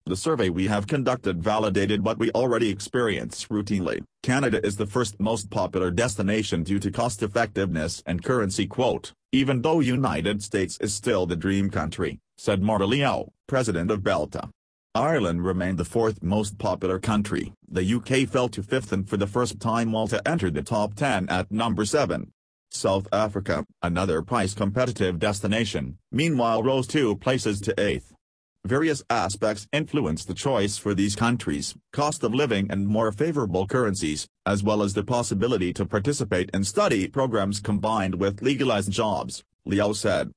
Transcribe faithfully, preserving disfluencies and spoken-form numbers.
The survey we have conducted validated what we already experience routinely. Canada is the first most popular destination due to cost-effectiveness and currency. Quote, even though United States is still the dream country, said Maura Liao, president of Belta. Ireland remained the fourth most popular country. The U K fell to fifth and for the first time Malta entered the top ten at number seven. South Africa, another price-competitive destination, meanwhile rose two places to eighth. Various aspects influence the choice for these countries: cost of living and more favorable currencies, as well as the possibility to participate in study programs combined with legalized jobs, Liao said.